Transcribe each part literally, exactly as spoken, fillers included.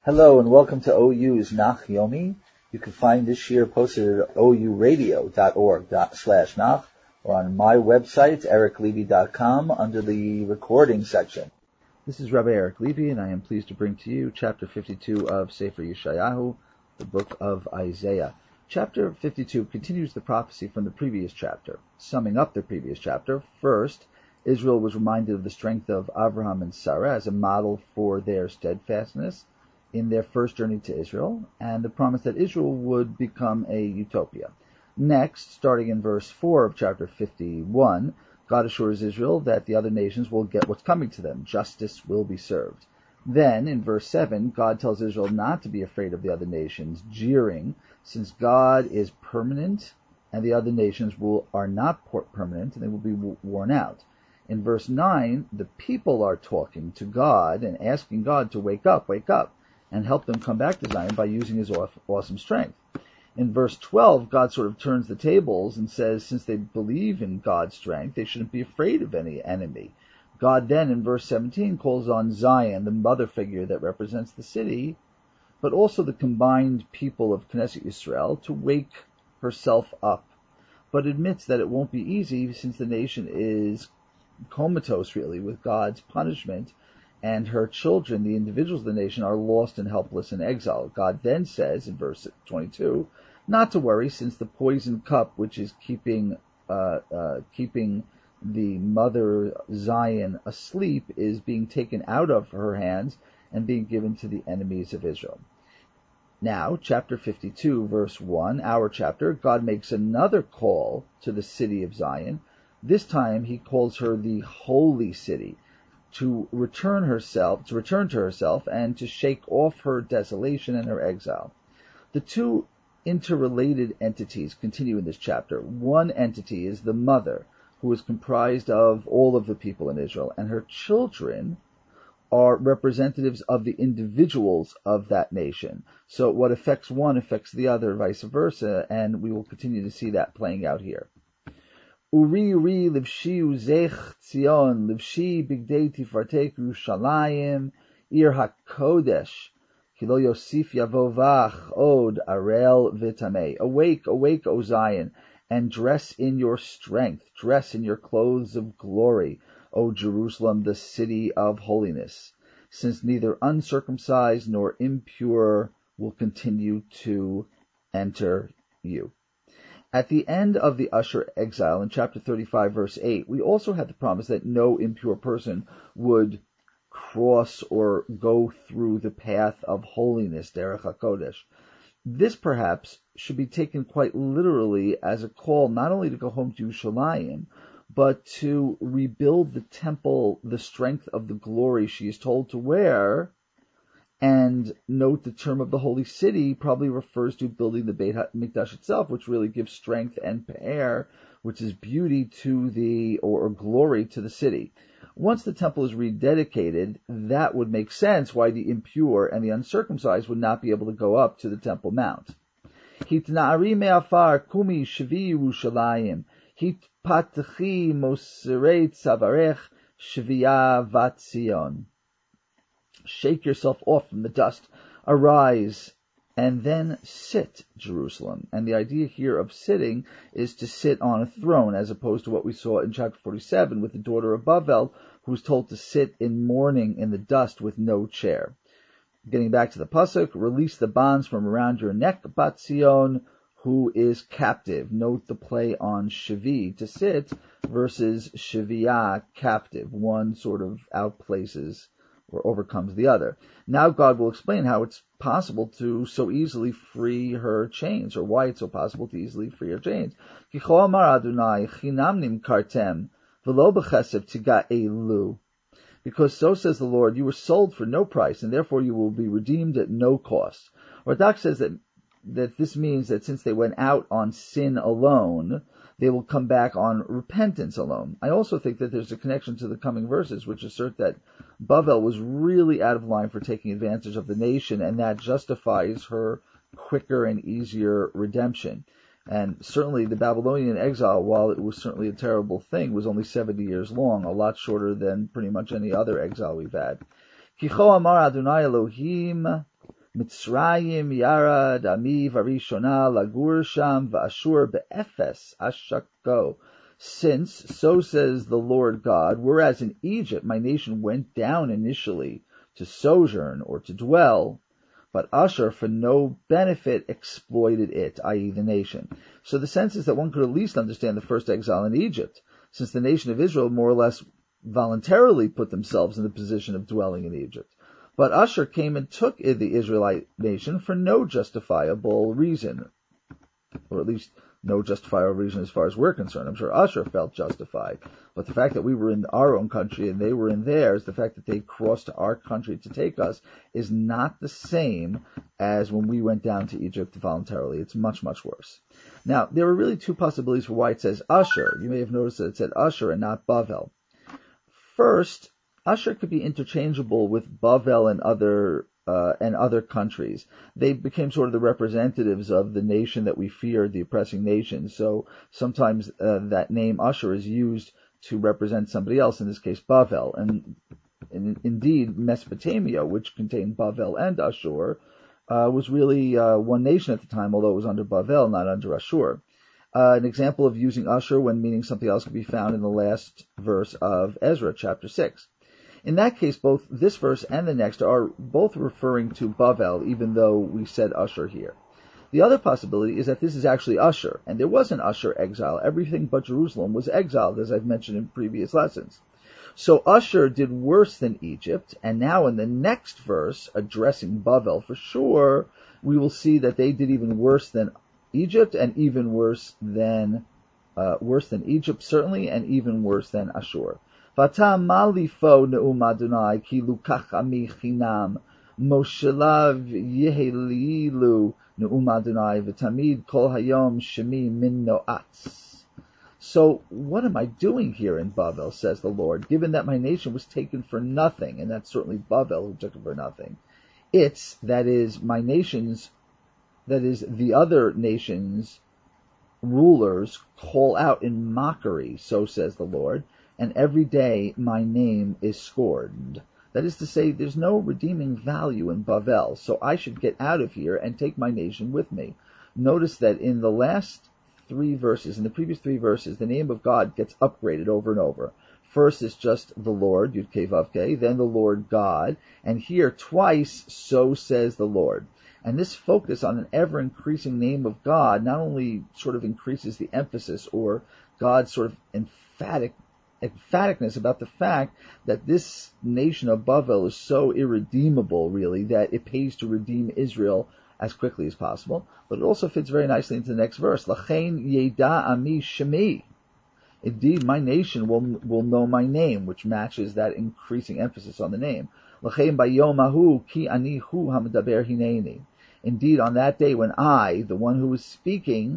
Hello and welcome to O U's Nach Yomi. You can find this year posted at ouradio.org slash nach or on my website, eric levy dot com, under the recording section. This is Rabbi Eric Levy, and I am pleased to bring to you Chapter fifty-two of Sefer Yeshayahu, the book of Isaiah. Chapter fifty-two continues the prophecy from the previous chapter. Summing up the previous chapter, first, Israel was reminded of the strength of Abraham and Sarah as a model for their steadfastness in their first journey to Israel, and the promise that Israel would become a utopia. Next, starting in verse four of chapter fifty-one, God assures Israel that the other nations will get what's coming to them. Justice will be served. Then, in verse seven, God tells Israel not to be afraid of the other nations, jeering, since God is permanent and the other nations will are not permanent and they will be worn out. In verse nine, the people are talking to God and asking God to wake up, wake up, and help them come back to Zion by using his awesome strength. In verse twelve, God sort of turns the tables and says, since they believe in God's strength, they shouldn't be afraid of any enemy. God then, in verse seventeen, calls on Zion, the mother figure that represents the city, but also the combined people of Knesset Yisrael, to wake herself up, but admits that it won't be easy since the nation is comatose, really, with God's punishment, and her children, the individuals of the nation, are lost and helpless in exile. God then says, in verse twenty-two, not to worry, since the poison cup, which is keeping uh, uh, keeping the mother Zion asleep, is being taken out of her hands and being given to the enemies of Israel. Now, chapter fifty-two, verse one, our chapter, God makes another call to the city of Zion. This time he calls her the holy city, to return herself, to return to herself, and to shake off her desolation and her exile. The two interrelated entities continue in this chapter. One entity is the mother, who is comprised of all of the people in Israel, and her children are representatives of the individuals of that nation. So what affects one affects the other, vice versa, and we will continue to see that playing out here. Uri uri livshi uzech Tzion, livshi bigdei tifartek Yerushalayim, ir hakodesh, kilo yosif yavovach od arel vitamei. Awake, awake, O Zion, and dress in your strength, dress in your clothes of glory, O Jerusalem, the city of holiness, since neither uncircumcised nor impure will continue to enter you. At the end of the Usher exile in chapter thirty-five, verse eight, we also had the promise that no impure person would cross or go through the path of holiness, Derech HaKodesh. This perhaps should be taken quite literally as a call not only to go home to Yerushalayim, but to rebuild the temple, the strength of the glory she is told to wear. And note the term of the holy city probably refers to building the Beit HaMikdash itself, which really gives strength and pe'er, which is beauty to the, or, or glory to the city. Once the temple is rededicated, that would make sense why the impure and the uncircumcised would not be able to go up to the Temple Mount. Hitna'ari me'afar kumi shvi Yerushalayim, hitpatchi mosirei tzavarech shviya vat Zion. Shake yourself off from the dust, arise, and then sit, Jerusalem. And the idea here of sitting is to sit on a throne, as opposed to what we saw in chapter forty-seven with the daughter of Bavel, who was told to sit in mourning in the dust with no chair. Getting back to the pasuk, release the bonds from around your neck, Bat Zion, who is captive. Note the play on shavi, to sit, versus shaviyah, captive. One sort of outplaces or overcomes the other. Now God will explain how it's possible to so easily free her chains, or why it's so possible to easily free her chains. Because so says the Lord, you were sold for no price, and therefore you will be redeemed at no cost. Radak says that that this means that since they went out on sin alone, they will come back on repentance alone. I also think that there's a connection to the coming verses, which assert that Bavel was really out of line for taking advantage of the nation, and that justifies her quicker and easier redemption. And certainly the Babylonian exile, while it was certainly a terrible thing, was only seventy years long, a lot shorter than pretty much any other exile we've had. Kicho amar Adonai Elohim Mitzrayim yarad ami varishona lagur sham va'ashur be'efes ashako. Since, so says the Lord God, whereas in Egypt my nation went down initially to sojourn or to dwell, but Ashur for no benefit exploited it, that is the nation. So the sense is that one could at least understand the first exile in Egypt, since the nation of Israel more or less voluntarily put themselves in the position of dwelling in Egypt. But Ashur came and took the Israelite nation for no justifiable reason, or at least no justifiable reason as far as we're concerned. I'm sure Ashur felt justified. But the fact that we were in our own country and they were in theirs, the fact that they crossed to our country to take us, is not the same as when we went down to Egypt voluntarily. It's much, much worse. Now, there are really two possibilities for why it says Ashur. You may have noticed that it said Ashur and not Bavel. First, Ashur could be interchangeable with Bavel and other Uh, and other countries. They became sort of the representatives of the nation that we feared, the oppressing nation. So sometimes uh, that name Ashur is used to represent somebody else, in this case Bavel. And, and indeed, Mesopotamia, which contained Bavel and Ashur, uh, was really uh, one nation at the time, although it was under Bavel, not under Ashur. Uh, an example of using Ashur when meaning something else can be found in the last verse of Ezra, chapter six. In that case, both this verse and the next are both referring to Bavel, even though we said Ashur here. The other possibility is that this is actually Ashur, and there was an Ashur exile. Everything but Jerusalem was exiled, as I've mentioned in previous lessons. So Ashur did worse than Egypt, and now in the next verse, addressing Bavel for sure, we will see that they did even worse than Egypt, and even worse than uh, worse than Egypt, certainly, and even worse than Ashur. Vata malifo ne'um Adonai ki lukach ami chinam moshelav yehelilu ne'um Adonai v'tamid kol hayom shemi min no'atz. So what am I doing here in Bavel, says the Lord, given that my nation was taken for nothing, and that's certainly Bavel who took it for nothing. It's, that is, my nation's, that is, the other nations' rulers call out in mockery, so says the Lord, and every day my name is scorned. That is to say, there's no redeeming value in Bavel, so I should get out of here and take my nation with me. Notice that in the last three verses, in the previous three verses, the name of God gets upgraded over and over. First is just the Lord, Yud-Kei Vav-Kei, then the Lord God, and here twice, so says the Lord. And this focus on an ever-increasing name of God not only sort of increases the emphasis or God's sort of emphatic emphaticness about the fact that this nation of Bavel is so irredeemable, really, that it pays to redeem Israel as quickly as possible. But it also fits very nicely into the next verse. Lachein yeda ami shemi. Indeed, my nation will will know my name, which matches that increasing emphasis on the name. Lachein bayom ahu ki ani hu hamdaber hineni. Indeed, on that day when I, the one who is speaking,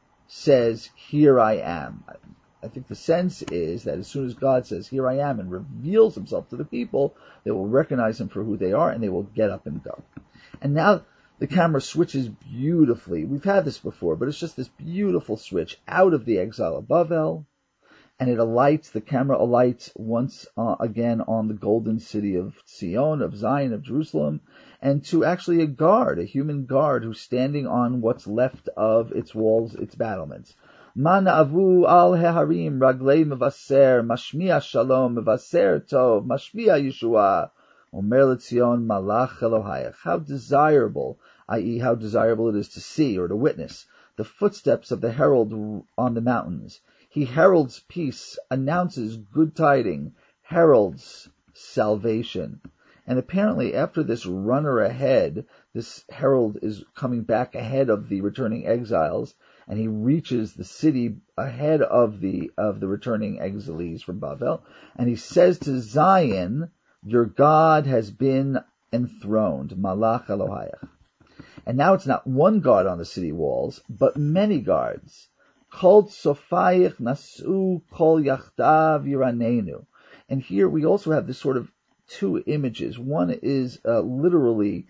says, "Here I am." I think the sense is that as soon as God says, "Here I am," and reveals himself to the people, they will recognize him for who they are, and they will get up and go. And now the camera switches beautifully. We've had this before, but it's just this beautiful switch out of the exile of Bavel, and it alights, the camera alights once uh, again on the golden city of Zion, of Zion, of Jerusalem, and to actually a guard, a human guard who's standing on what's left of its walls, its battlements. Man avu al heharim raglei mevaser, mashmiya shalom, mevaser tov, mashmiya yeshua, omer letzion malach Elohayach. How desirable, that is, how desirable it is to see or to witness the footsteps of the herald on the mountains. He heralds peace, announces good tidings, heralds salvation. And apparently after this runner ahead, this herald is coming back ahead of the returning exiles, and he reaches the city ahead of the of the returning exiles from Bavel, and he says to Zion, "Your God has been enthroned, Malach Elohayach." And now it's not one guard on the city walls, but many guards. Kol Tzofayich Nasu Kol Yachdav Yiranenu. And here we also have this sort of two images. One is uh, literally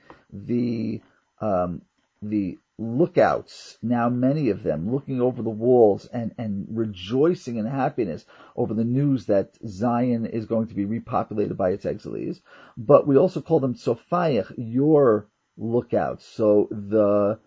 the um, the lookouts, now many of them, looking over the walls and, and rejoicing in happiness over the news that Zion is going to be repopulated by its exiles. But we also call them Tzofayich, your lookouts. So the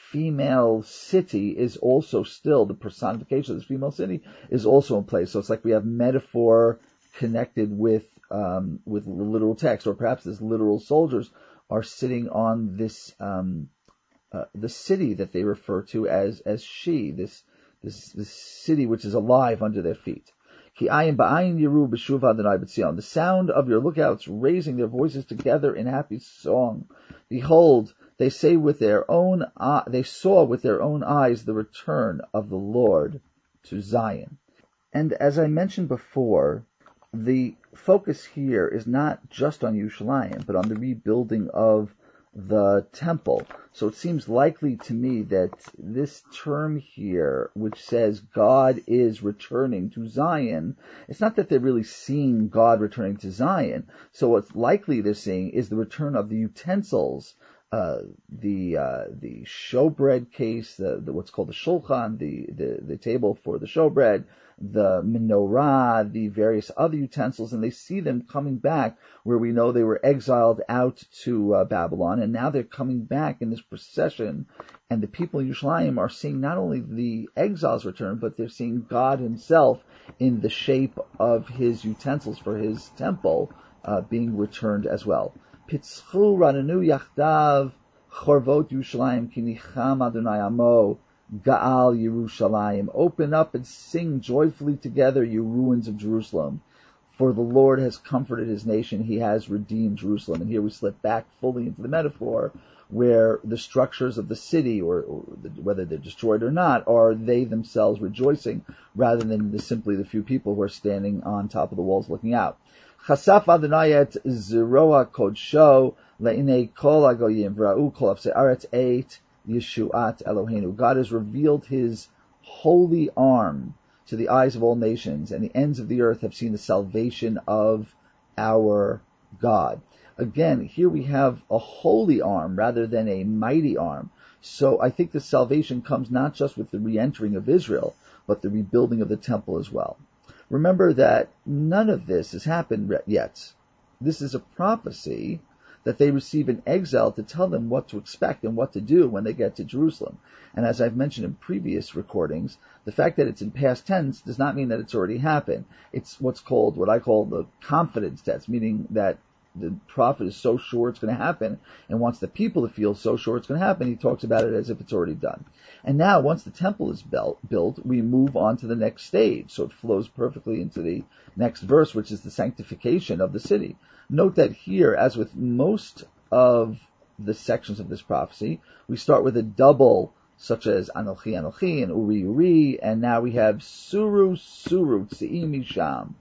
female city is also still, the personification of this female city is also in place. So it's like we have metaphor connected with um, with the literal text, or perhaps these literal soldiers are sitting on this um, uh, the city that they refer to as as she, this this this city which is alive under their feet. Ki ayin ba'ayin yiru b'shuv Adonai b'tzion. The sound of your lookouts raising their voices together in happy song. Behold, they say with their own uh, they saw with their own eyes the return of the Lord to Zion. And as I mentioned before, the focus here is not just on Yerushalayim, but on the rebuilding of the temple. So it seems likely to me that this term here, which says God is returning to Zion, it's not that they're really seeing God returning to Zion. So what's likely they're seeing is the return of the utensils, uh, the uh, the showbread case, the, the what's called the shulchan, the, the the table for the showbread, the menorah, the various other utensils, and they see them coming back where we know they were exiled out to uh, Babylon, and now they're coming back in this procession, and the people in Yerushalayim are seeing not only the exiles return, but they're seeing God himself in the shape of his utensils for his temple uh, being returned as well. Pitzchu rananu yachdav chorvot Yerushalayim ki nicham Adonai amo Ga'al Yerushalayim. Open up and sing joyfully together, you ruins of Jerusalem. For the Lord has comforted his nation. He has redeemed Jerusalem. And here we slip back fully into the metaphor where the structures of the city, or, or the, whether they're destroyed or not, are they themselves rejoicing rather than the, simply the few people who are standing on top of the walls looking out. Chasaf Adonai et zeroa kodsho le'inei kol hagoyim v'ra'u kol afsei aretz eight Yeshuat Eloheinu. God has revealed his holy arm to the eyes of all nations, and the ends of the earth have seen the salvation of our God. Again, here we have a holy arm rather than a mighty arm. So I think the salvation comes not just with the re-entering of Israel, but the rebuilding of the temple as well. Remember that none of this has happened yet. This is a prophecy that they receive an exile to tell them what to expect and what to do when they get to Jerusalem. And as I've mentioned in previous recordings, the fact that it's in past tense does not mean that it's already happened. It's what's called, what I call the confidence test, meaning that the prophet is so sure it's going to happen and wants the people to feel so sure it's going to happen, he talks about it as if it's already done. And now, once the temple is built, we move on to the next stage. So it flows perfectly into the next verse, which is the sanctification of the city. Note that here, as with most of the sections of this prophecy, we start with a double, such as Anochi Anochi and Uri Uri, and now we have Suru Suru Tzii Misham,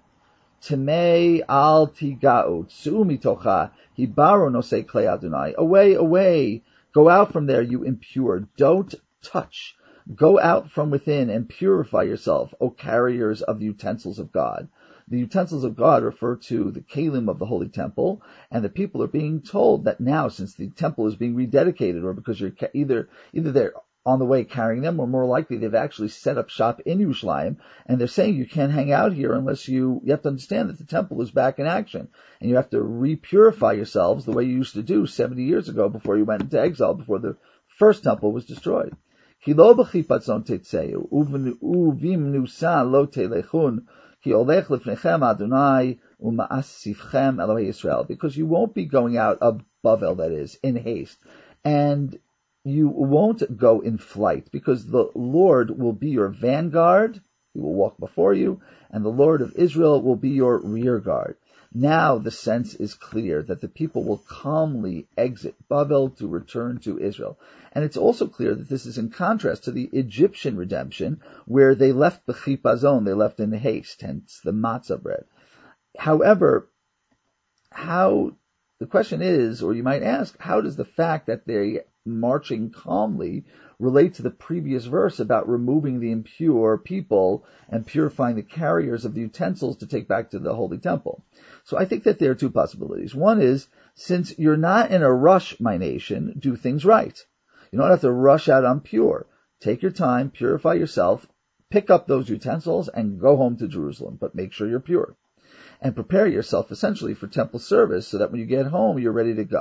Temei Al Tiga'u, Tzu Mitocha, Hibaru Nosei Klei Adonai. Away, away, go out from there, you impure. Don't touch. Go out from within and purify yourself, O carriers of the utensils of God. The utensils of God refer to the kalim of the Holy Temple, and the people are being told that now, since the temple is being rededicated, or because you're either either they're on the way carrying them, or more likely they've actually set up shop in Yerushalayim, and they're saying you can't hang out here unless you, you have to understand that the temple is back in action, and you have to re-purify yourselves the way you used to do seventy years ago before you went into exile, before the first temple was destroyed. Because you won't be going out of Bavel, that is, in haste, and you won't go in flight, because the Lord will be your vanguard, he will walk before you, and the Lord of Israel will be your rear guard. Now the sense is clear that the people will calmly exit Bavel to return to Israel. And it's also clear that this is in contrast to the Egyptian redemption, where they left the chipazon, they left in haste, hence the matzah bread. However, how, the question is, or you might ask, how does the fact that they're marching calmly relate to the previous verse about removing the impure people and purifying the carriers of the utensils to take back to the holy temple? So I think that there are two possibilities. One is, since you're not in a rush, my nation, do things right. You don't have to rush out impure. Take your time, purify yourself, pick up those utensils, and go home to Jerusalem, but make sure you're pure. And prepare yourself essentially for temple service so that when you get home, you're ready to go.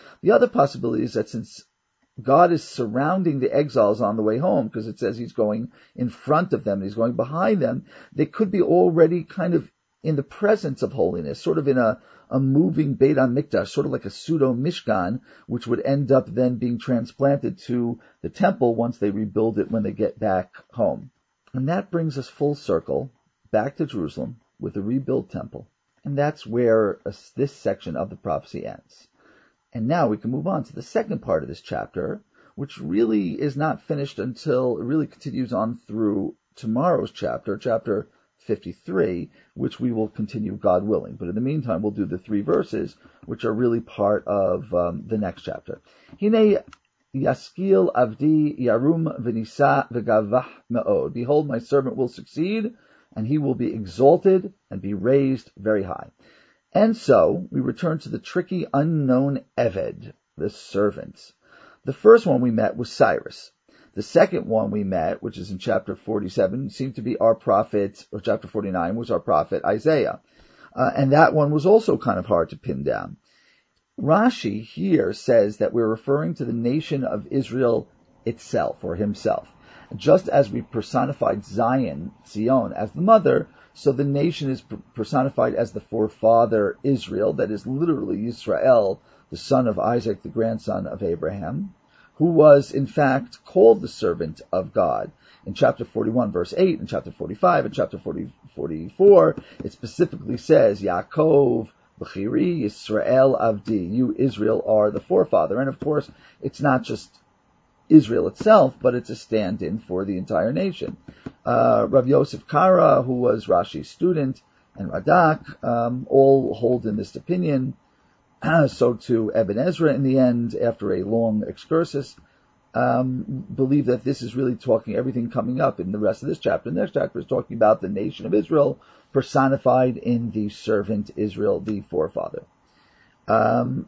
The other possibility is that since God is surrounding the exiles on the way home, because it says he's going in front of them, he's going behind them, they could be already kind of in the presence of holiness, sort of in a, a moving Beit HaMikdash, sort of like a pseudo-Mishkan, which would end up then being transplanted to the temple once they rebuild it when they get back home. And that brings us full circle back to Jerusalem with a rebuilt temple. And that's where a, this section of the prophecy ends. And now we can move on to the second part of this chapter, which really is not finished until it really continues on through tomorrow's chapter, chapter fifty-three, which we will continue, God willing. But in the meantime, we'll do the three verses, which are really part of um, the next chapter. Hine yaskil avdi yarum v'nisa v'gavah me'od. Behold, my servant will succeed, and he will be exalted and be raised very high. And so, we return to the tricky, unknown Eved, the servant. The first one we met was Cyrus. The second one we met, which is in chapter forty-seven, seemed to be our prophet, or chapter forty-nine was our prophet Isaiah. Uh, and that one was also kind of hard to pin down. Rashi here says that we're referring to the nation of Israel itself, or himself. Just as we personified Zion, Zion, as the mother, so the nation is personified as the forefather Israel, that is literally Yisrael, the son of Isaac, the grandson of Abraham, who was in fact called the servant of God. In chapter forty-one, verse eight, in chapter forty-five, in chapter forty, forty-four, it specifically says, Yaakov, B'chiri, Yisrael, Avdi, you Israel are the forefather. And of course, it's not just Israel itself, but it's a stand-in for the entire nation. Uh, Rav Yosef Kara, who was Rashi's student, and Radak, um, all hold in this opinion. So too Ibn Ezra, in the end, after a long excursus, um, believe that this is really talking everything coming up in the rest of this chapter. The next chapter is talking about the nation of Israel personified in the servant Israel, the forefather. Um,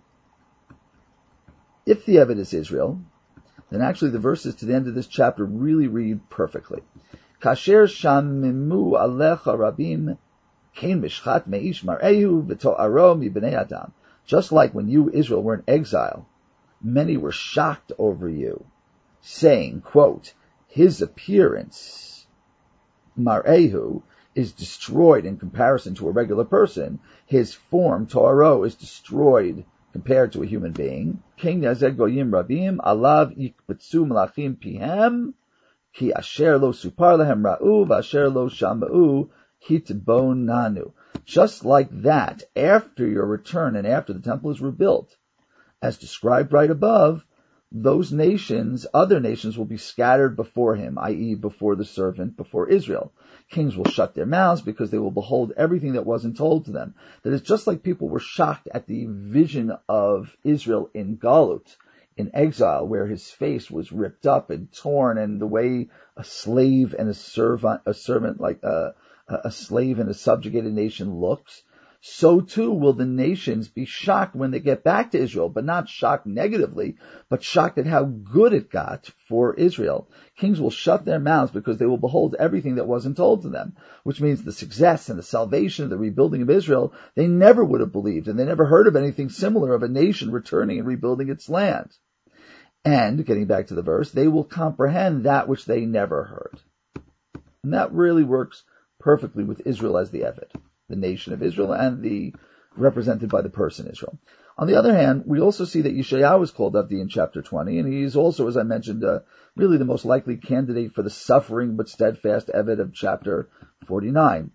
if the Eved is Israel, then actually the verses to the end of this chapter really read perfectly. Kasher shamimu alecha rabim kein mishchat meish mar'ehu v'to'aro mibnei adam. Just like when you, Israel, were in exile, many were shocked over you, saying, quote, his appearance, mar'ehu, is destroyed in comparison to a regular person. His form, to'aro, is destroyed compared to a human being. King Yazeg Goyim Rabim, Alav Yikbetsu Malachim Pihem, Ki Asher Lo Supar Lahem Ra'u, Vasher Lo Shama'u, Hitbon Nanu. Just like that, after your return and after the temple is rebuilt, as described right above, those nations, other nations, will be scattered before him, that is before the servant, before Israel. Kings will shut their mouths because they will behold everything that wasn't told to them. That is just like people were shocked at the vision of Israel in Galut, in exile, where his face was ripped up and torn, and the way a slave and a servant, a servant like a, a slave in a subjugated nation looks. So too will the nations be shocked when they get back to Israel, but not shocked negatively, but shocked at how good it got for Israel. Kings will shut their mouths because they will behold everything that wasn't told to them, which means the success and the salvation, the rebuilding of Israel, they never would have believed, and they never heard of anything similar of a nation returning and rebuilding its land. And, getting back to the verse, they will comprehend that which they never heard. And that really works perfectly with Israel as the Eved, the nation of Israel, and the represented by the person Israel. On the other hand, we also see that Yeshayahu is called Avdi in chapter twenty, and he is also, as I mentioned, uh, really the most likely candidate for the suffering but steadfast Eved of chapter forty-nine.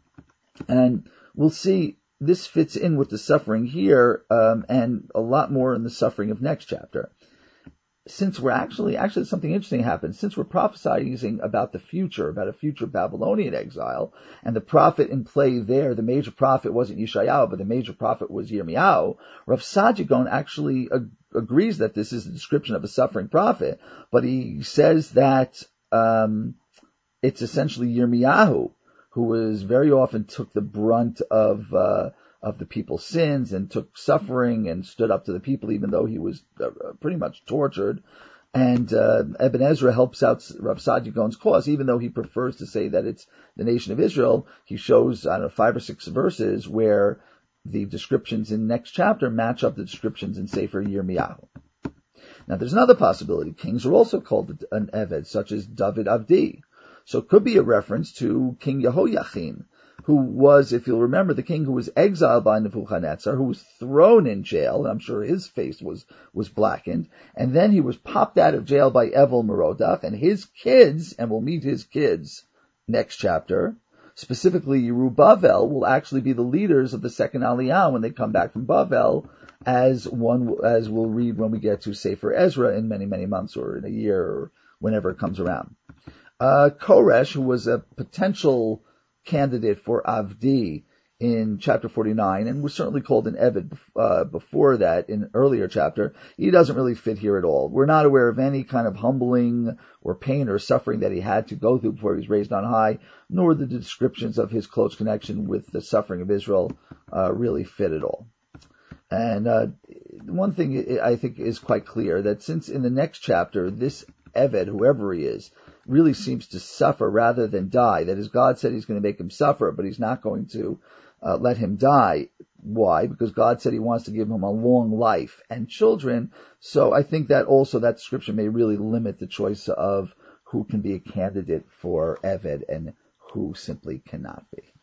And we'll see this fits in with the suffering here, um, and a lot more in the suffering of next chapter. Since we're actually, actually something interesting happened. Since we're prophesying about the future, about a future Babylonian exile, and the prophet in play there, the major prophet wasn't Yeshayahu, but the major prophet was Yirmiyahu, Rav Saadia Gaon actually ag- agrees that this is a description of a suffering prophet, but he says that um, it's essentially Yirmiyahu, who was very often took the brunt of uh, of the people's sins and took suffering and stood up to the people, even though he was uh, pretty much tortured. And uh, Ibn Ezra helps out Rav Saadia Gaon's cause, even though he prefers to say that it's the nation of Israel. He shows, I don't know, five or six verses where the descriptions in next chapter match up the descriptions in Sefer Yirmiyahu. Now, there's another possibility. Kings are also called an Eved, such as David Avdi. So it could be a reference to King Yehoiachin, who was, if you'll remember, the king who was exiled by Nebuchadnezzar, who was thrown in jail, and I'm sure his face was, was blackened, and then he was popped out of jail by Evel Merodach, and his kids, and we'll meet his kids next chapter, specifically Yerubbabel, will actually be the leaders of the second Aliyah when they come back from Bavel, as one, as we'll read when we get to Sefer Ezra in many, many months, or in a year, or whenever it comes around. Uh, Koresh, who was a potential candidate for Avdi in chapter forty-nine, and was certainly called an Eved uh, before that in an earlier chapter, he doesn't really fit here at all. We're not aware of any kind of humbling or pain or suffering that he had to go through before he was raised on high, nor the descriptions of his close connection with the suffering of Israel uh, really fit at all. And uh, one thing I think is quite clear, that since in the next chapter, this Eved, whoever he is, really seems to suffer rather than die. That is, God said he's going to make him suffer, but he's not going to uh, let him die. Why? Because God said he wants to give him a long life and children. So I think that also that description may really limit the choice of who can be a candidate for Eved and who simply cannot be.